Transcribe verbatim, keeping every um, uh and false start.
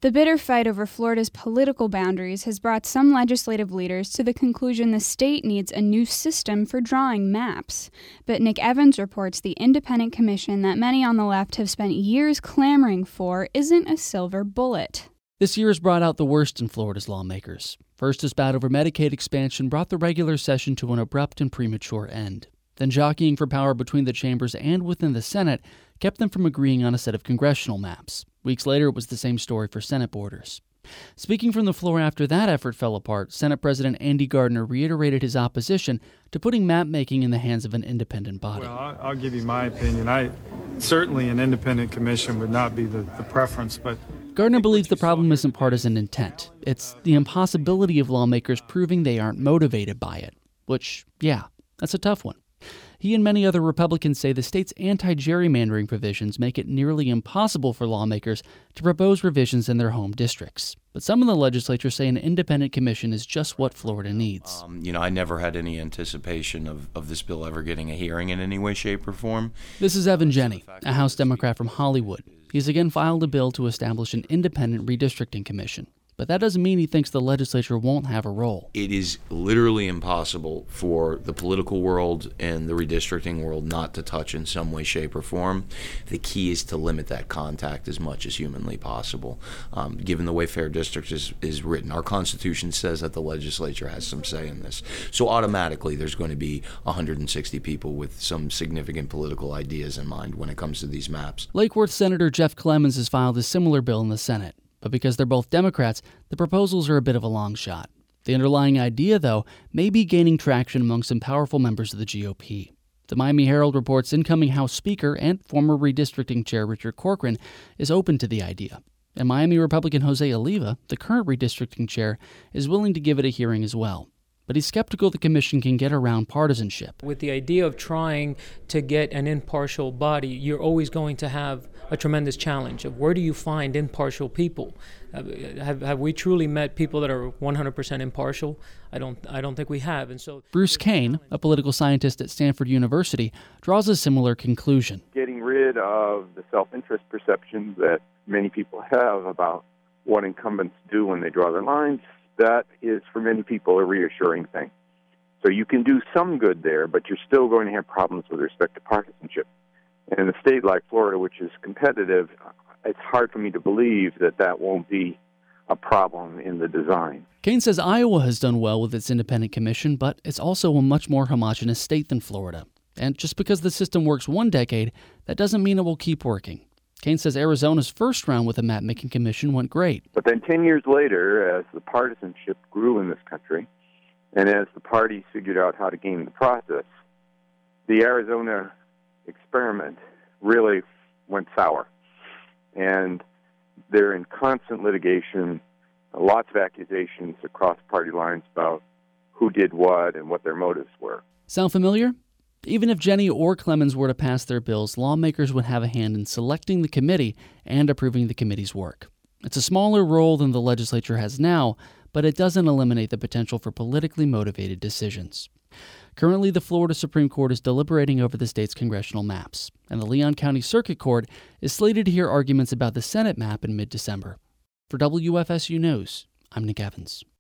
The bitter fight over Florida's political boundaries has brought some legislative leaders to the conclusion the state needs a new system for drawing maps. But Nick Evans reports the independent commission that many on the left have spent years clamoring for isn't a silver bullet. This year has brought out the worst in Florida's lawmakers. First, this bout over Medicaid expansion brought the regular session to an abrupt and premature end. Then jockeying for power between the chambers and within the Senate kept them from agreeing on a set of congressional maps. Weeks later, it was the same story for Senate borders. Speaking from the floor after that effort fell apart, Senate President Andy Gardner reiterated his opposition to putting map-making in the hands of an independent body. Well, I'll give you my opinion. I certainly an independent commission would not be the, the preference, but Gardner believes the problem isn't partisan intent. It's the impossibility of lawmakers proving they aren't motivated by it, which, yeah, that's a tough one. He and many other Republicans say the state's anti-gerrymandering provisions make it nearly impossible for lawmakers to propose revisions in their home districts. But some in the legislature say an independent commission is just what Florida needs. Um, you know, I never had any anticipation of, of this bill ever getting a hearing in any way, shape, or form. This is Evan Jenny, a House Democrat from Hollywood. He's again filed a bill to establish an independent redistricting commission. But that doesn't mean he thinks the legislature won't have a role. It is literally impossible for the political world and the redistricting world not to touch in some way, shape, or form. The key is to limit that contact as much as humanly possible. Um, given the way Fair District is, is written, our Constitution says that the legislature has some say in this. So automatically there's going to be one hundred sixty people with some significant political ideas in mind when it comes to these maps. Lake Worth Senator Jeff Clemens has filed a similar bill in the Senate. But because they're both Democrats, the proposals are a bit of a long shot. The underlying idea, though, may be gaining traction among some powerful members of the G O P. The Miami Herald reports incoming House Speaker and former redistricting chair Richard Corcoran is open to the idea. And Miami Republican Jose Oliva, the current redistricting chair, is willing to give it a hearing as well. But he's skeptical the commission can get around partisanship. With the idea of trying to get an impartial body, you're always going to have a tremendous challenge of where do you find impartial people? Uh, have, have we truly met people that are one hundred percent impartial? I don't I don't think we have. And so Bruce Kane, a political scientist at Stanford University, draws a similar conclusion. Getting rid of the self-interest perceptions that many people have about what incumbents do when they draw their lines, that is, for many people, a reassuring thing. So you can do some good there, but you're still going to have problems with respect to partisanship. And in a state like Florida, which is competitive, it's hard for me to believe that that won't be a problem in the design. Kane says Iowa has done well with its independent commission, but it's also a much more homogenous state than Florida. And just because the system works one decade, that doesn't mean it will keep working. Kane says Arizona's first round with the map-making commission went great. But then ten years later, as the partisanship grew in this country, and as the parties figured out how to game the process, the Arizona experiment really went sour. And they're in constant litigation, lots of accusations across party lines about who did what and what their motives were. Sound familiar? Even if Jenny or Clemens were to pass their bills, lawmakers would have a hand in selecting the committee and approving the committee's work. It's a smaller role than the legislature has now, but it doesn't eliminate the potential for politically motivated decisions. Currently, the Florida Supreme Court is deliberating over the state's congressional maps, and the Leon County Circuit Court is slated to hear arguments about the Senate map in mid-December. For W F S U News, I'm Nick Evans.